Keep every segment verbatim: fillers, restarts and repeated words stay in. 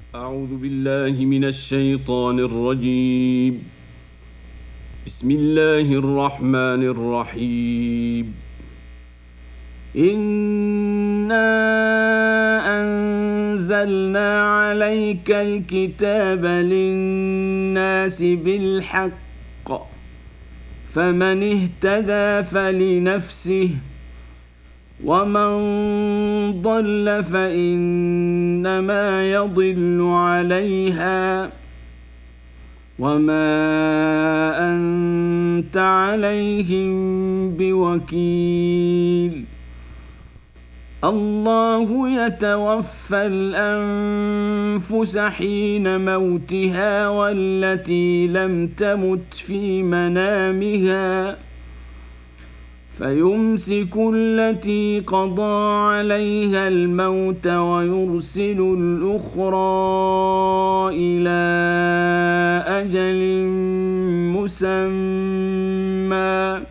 أعوذ بالله من الشيطان الرجيم. بسم الله الرحمن الرحيم. إنا أنزلنا عليك الكتاب للناس بالحق، فمن اهتدى فلنفسه، ومن ضل فإنما يضل عليها، وما أنت عليهم بوكيل. الله يتوفى الأنفس حين موتها والتي لم تمت في منامها، فيمسك التي قضى عليها الموت ويرسل الأخرى إلى أجل مسمى،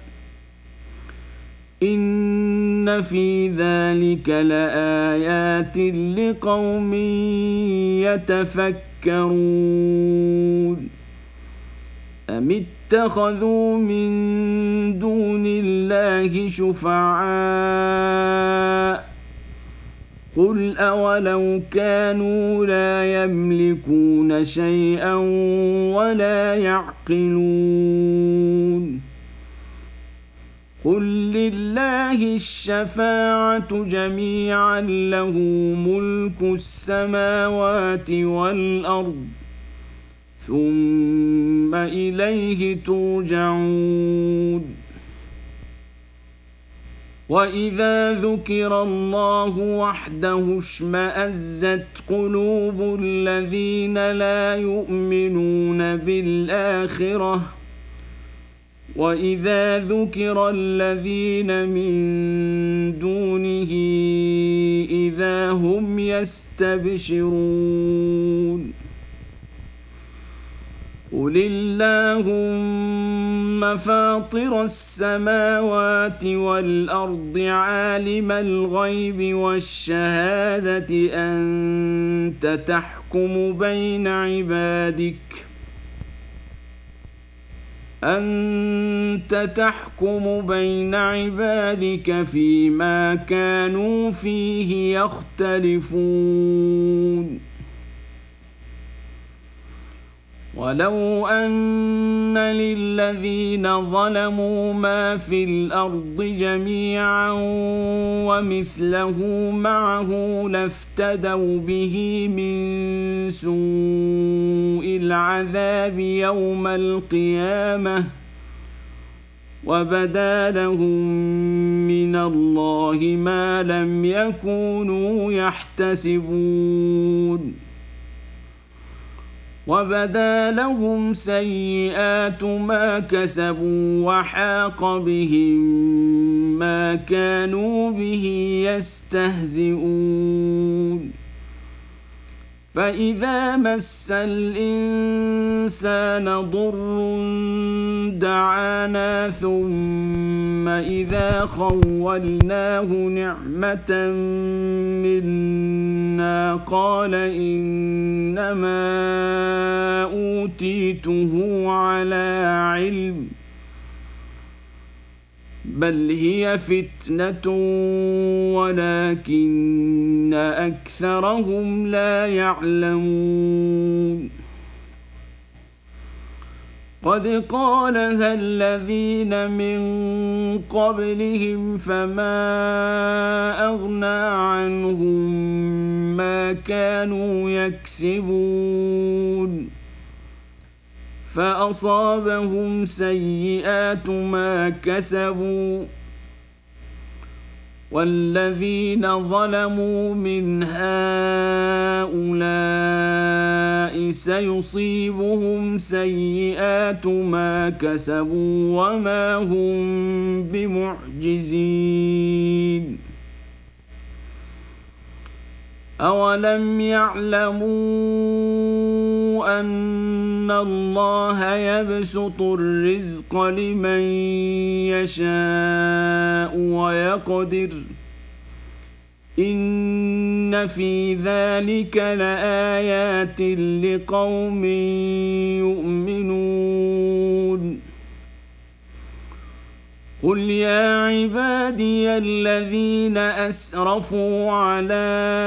إن في ذلك لآيات لقوم يتفكرون. أم اتخذوا من دون الله شفعاء، قل أولو كانوا لا يملكون شيئا ولا يعقلون. قل لله الشفاعة جميعا، له ملك السماوات والأرض، ثم إليه ترجعون. وإذا ذكر الله وحده اشمأزت قلوب الذين لا يؤمنون بالآخرة، وإذا ذكر الذين من دونه إذا هم يستبشرون. قل اللهم فاطر السماوات والأرض، عالم الغيب والشهادة، أنت تحكم بين عبادك أنت تحكم بين عبادك فيما كانوا فيه يختلفون. ولو أن للذين ظلموا ما في الأرض جميعا ومثله معه لافتدوا به من سوء العذاب يوم القيامة، وبدا لهم من الله ما لم يكونوا يحتسبون، وبدا لهم سيئات ما كسبوا وحاق بهم ما كانوا به يستهزئون. فإذا مس الإنسان ضر دعانا، ثم إذا خولناه نعمة منا قال إنما أوتيته على علم، بل هي فتنة ولكن أكثرهم لا يعلمون. قد قالها الذين من قبلهم فما أغنى عنهم ما كانوا يكسبون، فأصابهم سيئات ما كسبوا، والذين ظلموا من هؤلاء سيصيبهم سيئات ما كسبوا وما هم بمعجزين. أولم يعلموا أن الله يبسط الرزق لمن يشاء ويقدر إن في ذلك لآيات لقوم يؤمنون قل يا عبادي الذين أسرفوا على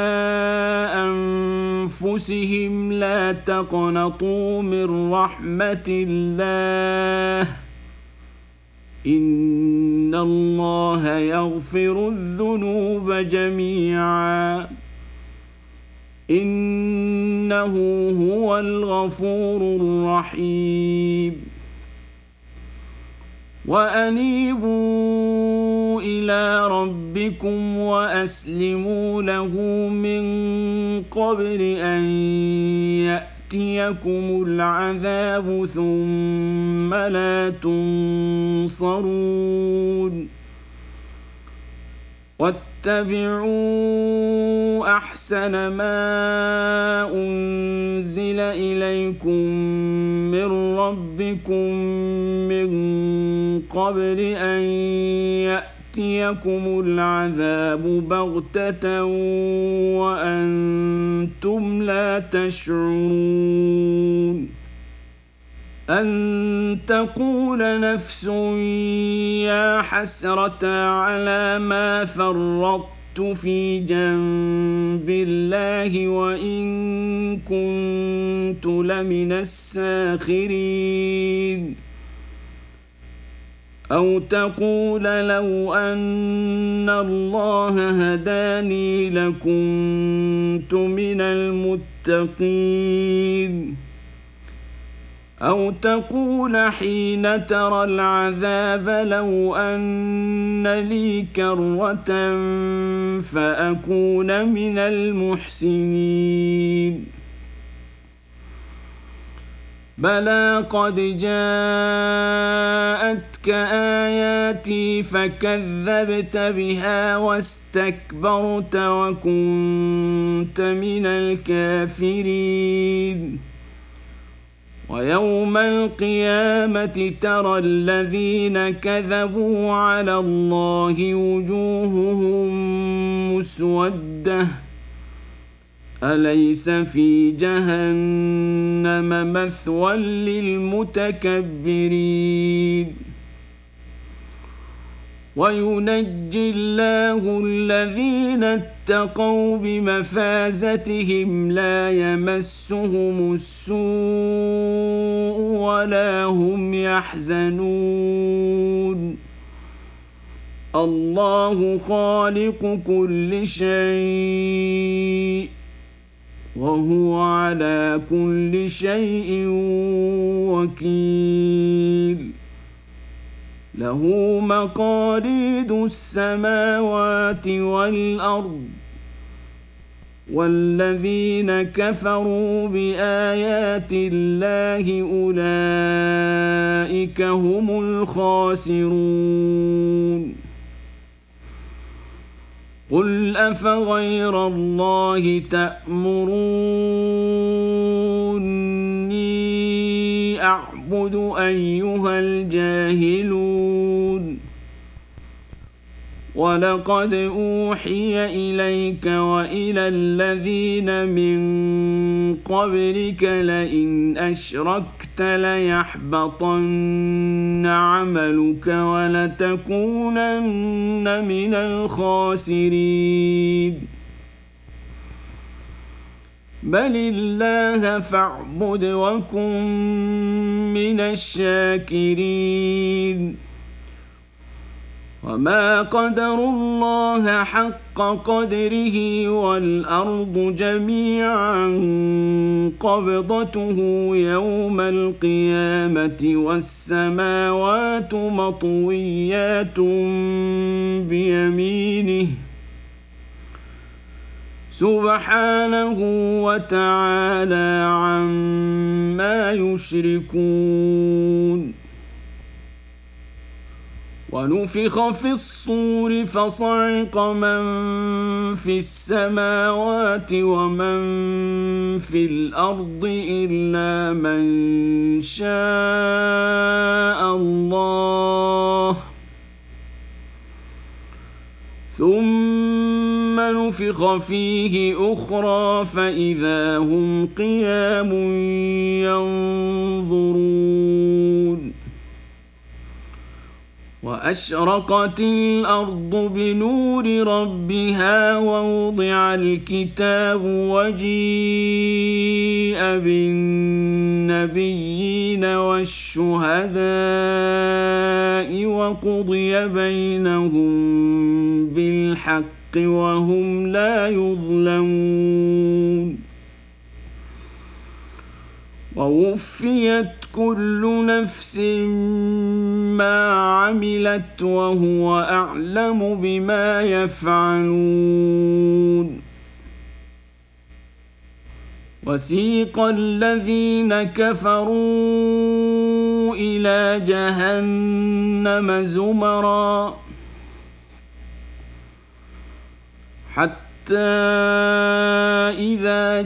أنفسهم لا تقنطوا من رحمة الله إن الله يغفر الذنوب جميعا إنه هو الغفور الرحيم وأنيبوا إلى ربكم وأسلموا له من قبل أن يأتيكم العذاب ثم لا تنصرون واتبعوا أحسن ما أنزل إليكم من ربكم من قبل أن يأتيكم العذاب بغتة وأنتم لا تشعرون أن تقول نفس يا حسرة على ما فرطت في جنب الله وإن كنت لمن الساخرين أو تقول لو أن الله هداني لكنت من المتقين أو تقول حين ترى العذاب لو أن لي كرة فأكون من المحسنين بلى قد جاءتك آياتي فكذبت بها واستكبرت وكنت من الكافرين ويوم القيامة ترى الذين كذبوا على الله وجوههم مسودة أليس في جهنم مثوى للمتكبرين وينجي الله الذين اتقوا بمفازتهم لا يمسهم السوء ولا هم يحزنون الله خالق كل شيء وهو على كل شيء وكيل له مقاليد السماوات والأرض والذين كفروا بآيات الله أولئك هم الخاسرون قل أفغير الله تأمروني أعبد أيها الجاهلون ولقد أوحي إليك وإلى الذين من قبلك لئن أشركت ليحبطن عملك ولتكونن من الخاسرين بل الله فاعبد وكن من الشاكرين وما قدروا الله حق قدره والأرض جميعا قبضته يوم القيامة والسماوات مطويات بيمينه سبحانه وتعالى عما يشركون ونفخ في الصور فصعق من في السماوات ومن في الأرض إلا من شاء الله ثم ونفخ فيه أخرى فإذا هم قيام ينظرون وأشرقت الأرض بنور ربها ووضع الكتاب وجيء بالنبيين والشهداء وقضي بينهم بالحق وهم لا يظلمون ووفيت كل نفس ما عملت وهو أعلم بما يفعلون وسيق الذين كفروا إلى جهنم زمرا حتى إذا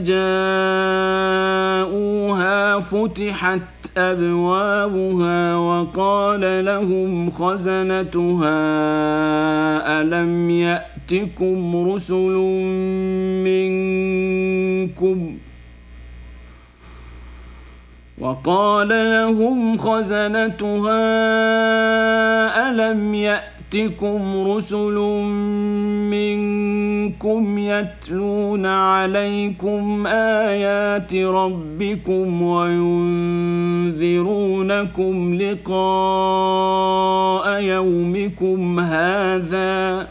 جاءوها فتحت أبوابها وقال لهم خزنتها ألم يأتكم رسل منكم وقال لهم خزنتها ألم يأتكم رسل منكم يتلون عليكم آيات ربكم وينذرونكم لقاء يومكم هذا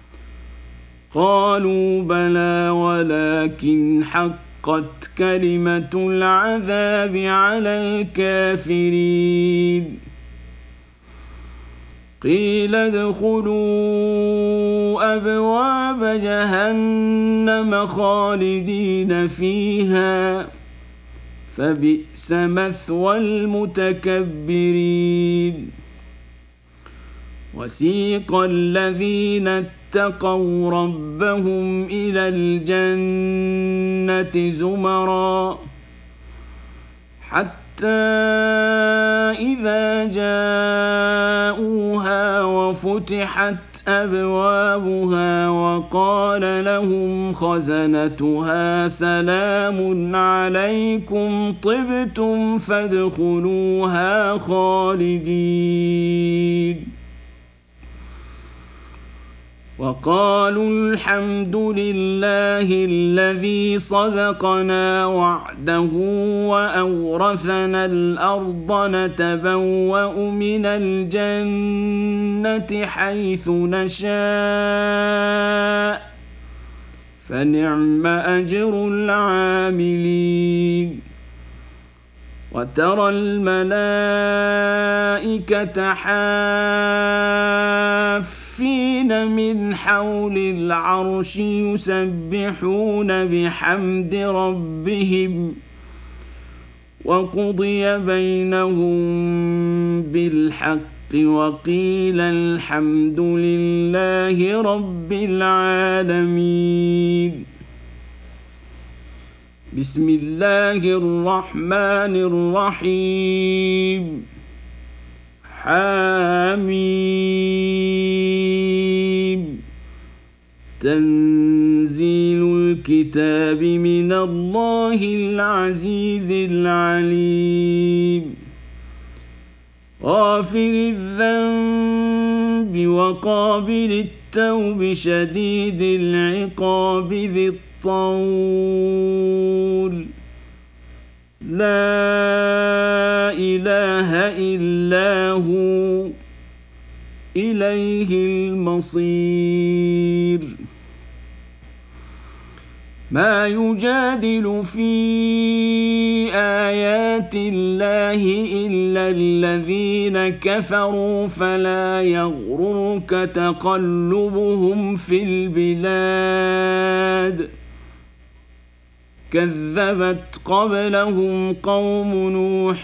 قالوا بلى ولكن حقت كلمة العذاب على الكافرين قيل ادخلوا أبواب جهنم خالدين فيها فبئس مثوى المتكبرين وسيق الذين اتقوا ربهم إلى الجنة زمرا حتى إذا جاءوها وفتحت أبوابها وقال لهم خزنتها سلام عليكم طبتم فادخلوها خالدين وقالوا الحمد لله الذي صدقنا وعده وأورثنا الأرض نتبوأ من الجنة حيث نشاء فنعم أجر العاملين وترى الملائكة حافين من حول العرش يسبحون بحمد ربهم وقضي بينهم بالحق وقيل الحمد لله رب العالمين بسم الله الرحمن الرحيم حميم تنزيل الكتاب من الله العزيز العليم غافر الذنب وقابل التوب شديد العقاب ذي الطول لا إله إلا هو إليه المصير ما يجادل في آيات الله إلا الذين كفروا فلا يغررك تقلبهم في البلاد كذبت قبلهم قوم نوح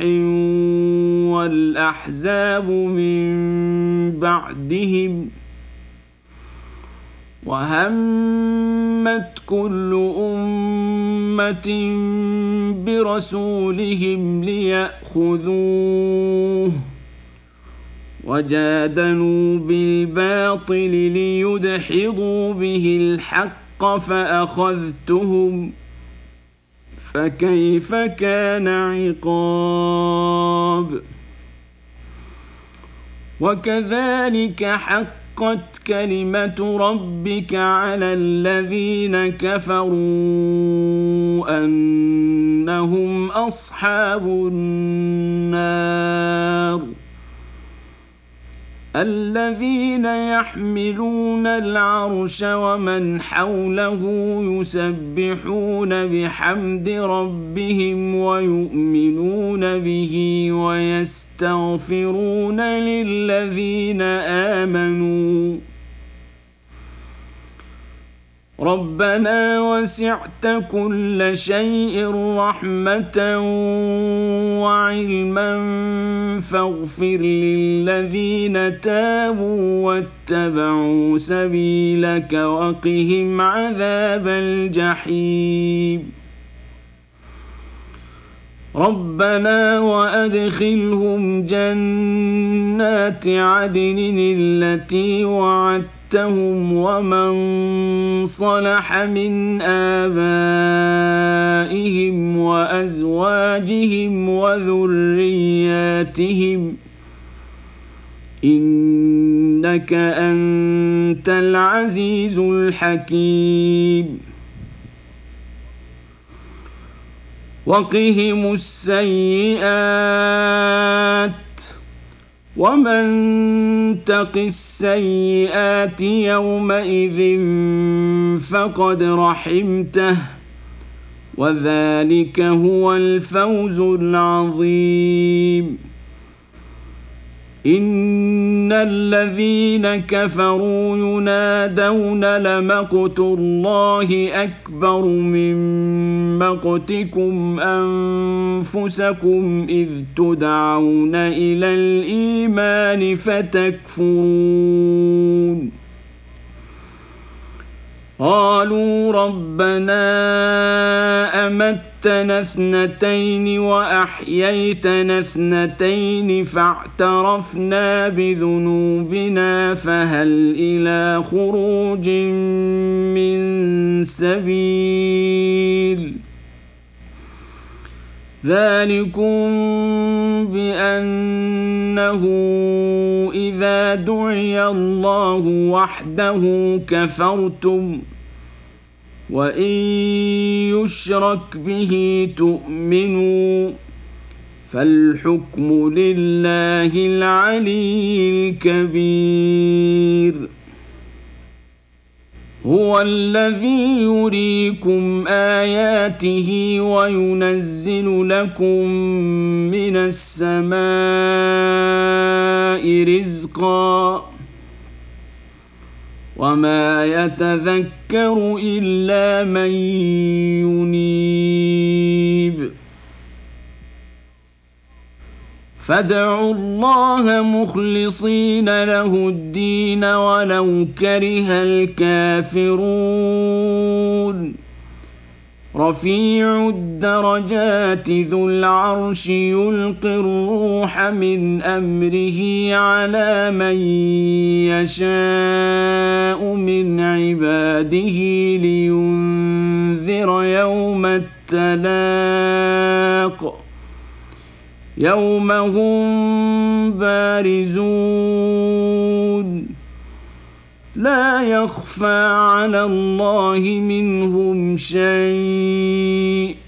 والأحزاب من بعدهم وهمت كل أمة برسولهم ليأخذوه وجادلوا بالباطل ليدحضوا به الحق الحق فأخذتهم فكيف كان عقاب وكذلك حقت كلمة ربك على الذين كفروا أنهم أصحاب النار الذين يحملون العرش ومن حوله يسبحون بحمد ربهم ويؤمنون به ويستغفرون للذين آمنوا ربنا وسعت كل شيء رحمة وعلما فاغفر للذين تابوا واتبعوا سبيلك وقهم عذاب الجحيم ربنا وأدخلهم جنات عدن التي وعدتهم ومن صلح من آبائهم وأزواجهم وذرياتهم إنك أنت العزيز الحكيم وقهم السيئات ومن تق السيئات يومئذ فقد رحمته وذلك هو الفوز العظيم إن الذين كفروا ينادون لمقت الله أكبر من مقتكم أنفسكم إذ تدعون إلى الإيمان فتكفرون قالوا ربنا أمتنا اثنتين وأحييتنا اثنتين فاعترفنا بذنوبنا فهل إلى خروج من سبيل ذلكم بأنه إذا دعي الله وحده كفرتم وإن يشرك به تؤمنوا فالحكم لله العلي الكبير هو الذي يريكم آياته وينزل لكم من السماء رزقا وما يتذكر إلا من ينيب فادعوا الله مخلصين له الدين ولو كره الكافرون رفيع الدرجات ذو العرش يلقي الروح من أمره على من يشاء من عباده لينذر يوم التلاق يوم هم بارزون لا يخفى على الله منهم شيء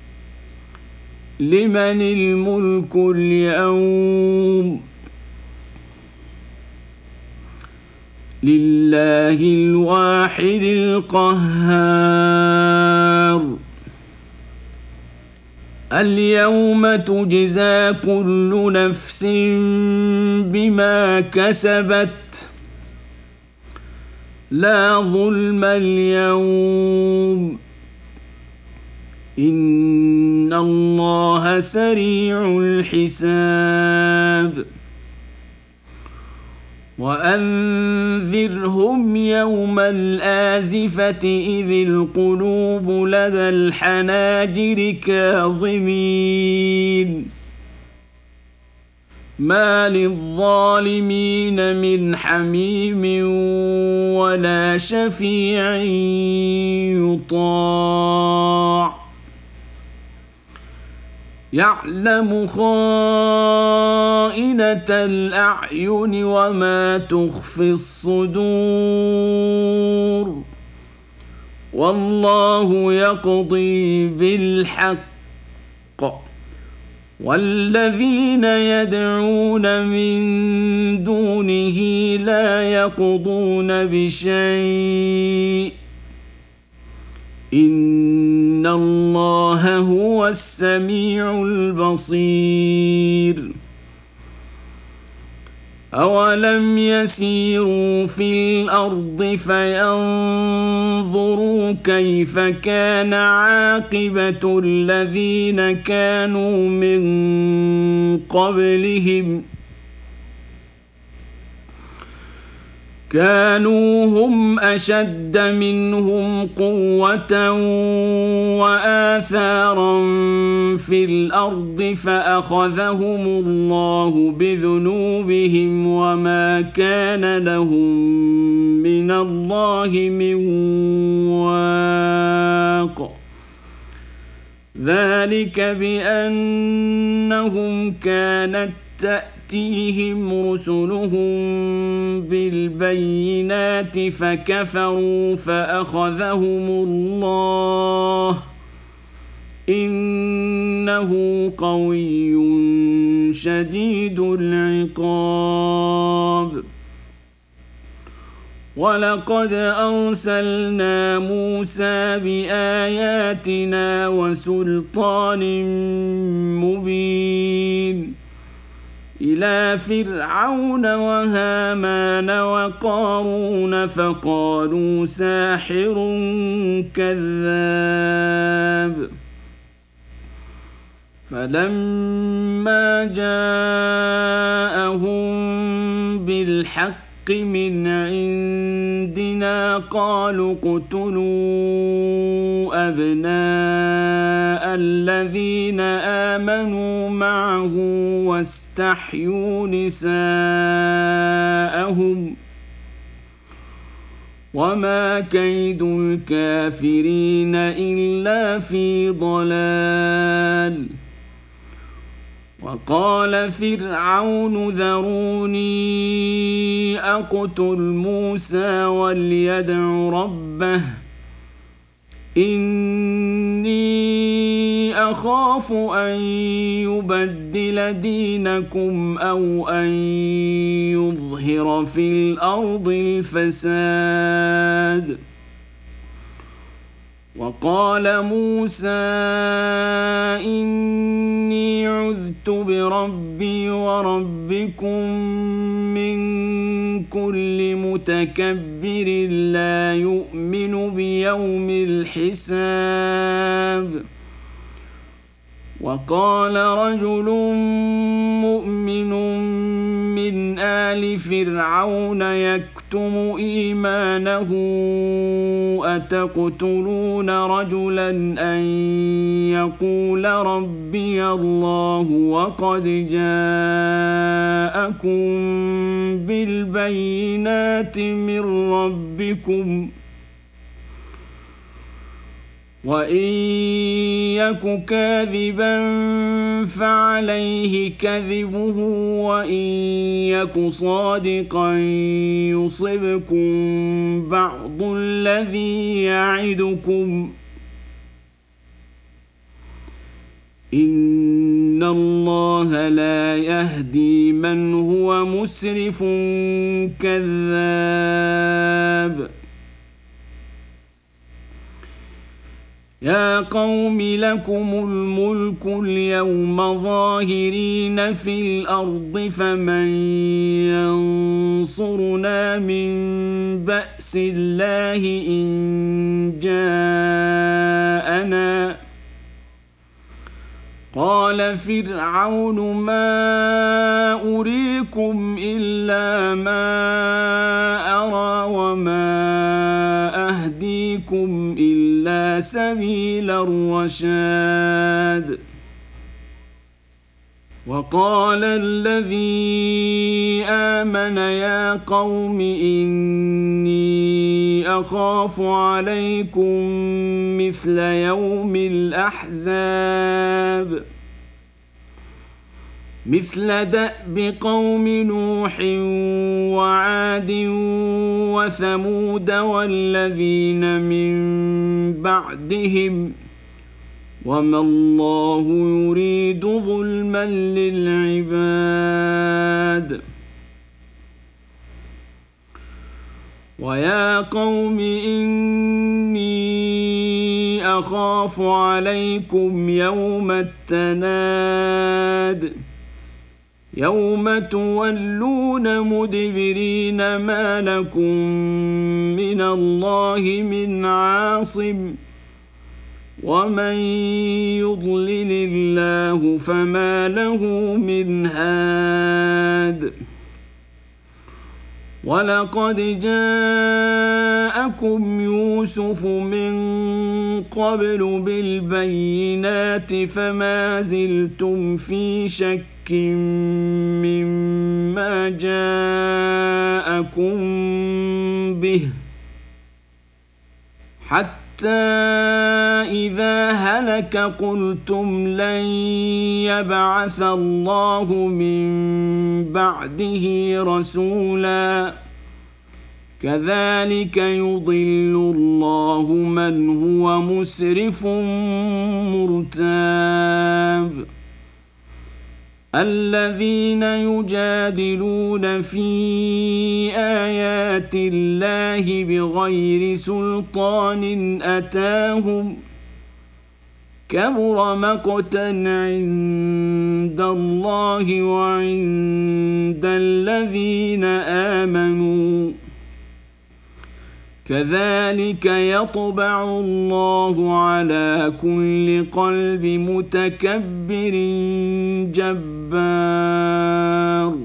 لمن الملك اليوم لله الواحد القهار اليوم تجزى كل نفس بما كسبت لا ظلم اليوم إن الله سريع الحساب وأنذرهم يوم الآزفة إذ القلوب لدى الحناجر كاظمين ما للظالمين من حميم ولا شفيع يطاع يعلم خائنة الأعين وما تخفي الصدور والله يقضي بالحق والذين يدعون من دونه لا يقضون بشيء إن الله هو السميع البصير أولم يسيروا في الأرض فينظروا كيف كان عاقبة الذين كانوا من قبلهم كانوا هم أشد منهم قوة وآثارا في الأرض فأخذهم الله بذنوبهم وما كان لهم من الله من واق ذلك بأنهم كانت تأتيهم رسلهم بالبينات فكفروا فأخذهم الله إنه قوي شديد العقاب ولقد أرسلنا موسى بآياتنا وسلطان مبين إلى فرعون وهامان وقارون فقالوا ساحر كذاب فلما جاءهم بالحق من عندنا قالوا اقتلوا أبناء الذين آمنوا معه واستحيوا نساءهم وما كيد الكافرين إلا في ضلال وقال فرعون ذروني أقتل موسى وليدع ربه إني أخاف أن يبدل دينكم أو أن يظهر في الأرض الفساد وقال موسى إني عذت بربي وربكم من كل متكبر لا يؤمن بيوم الحساب وقال رجل مؤمن من آل فرعون يكتم إيمانه أتقتلون رجلا أن يقول ربي الله وقد جاءكم بالبينات من ربكم وإن يك كاذبا فعليه كذبه وإن يك صادقا يصبكم بعض الذي يعدكم إن الله لا يهدي من هو مسرف كذاب يا قوم لكم الملك اليوم ظاهرين في الأرض فمن ينصرنا من بأس الله إن جاءنا قال فرعون ما أريكم إلا ما أرى وما أهديكم إلا سبيل الرشاد وقال الذي آمن يا قوم إني أخاف عليكم مثل يوم الأحزاب مثل دأب قوم نوح وعاد وثمود والذين من بعدهم وما الله يريد ظلما للعباد ويا قوم إني أخاف عليكم يوم التناد يوم تولون مدبرين ما لكم من الله من عاصم ومن يضلل الله فما له من هاد ولقد جاءكم يوسف من قبل بالبينات فما زلتم في شك مما جاءكم به حتى حتى إذا هلك قلتم لن يبعث الله من بعده رسولا كذلك يضل الله من هو مسرف مرتاب الذين يجادلون في آيات الله بغير سلطان أتاهم كبر مقتا عند الله وعند الذين آمنوا كذلك يطبع الله على كل قلب متكبر جبار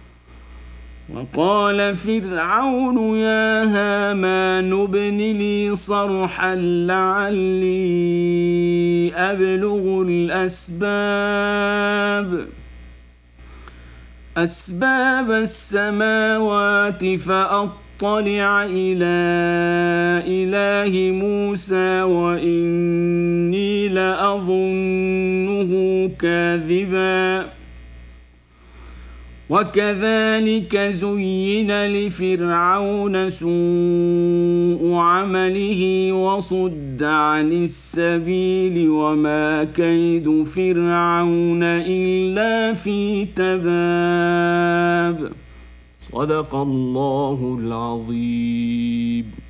وقال فرعون يا هامان ابن لي صرحا لعلي أبلغ الأسباب أسباب السماوات فأطلع اطلع إلى إله موسى وإني لأظنه كاذبا وكذلك زين لفرعون سوء عمله وصد عن السبيل وما كيد فرعون إلا في تباب صدق الله العظيم.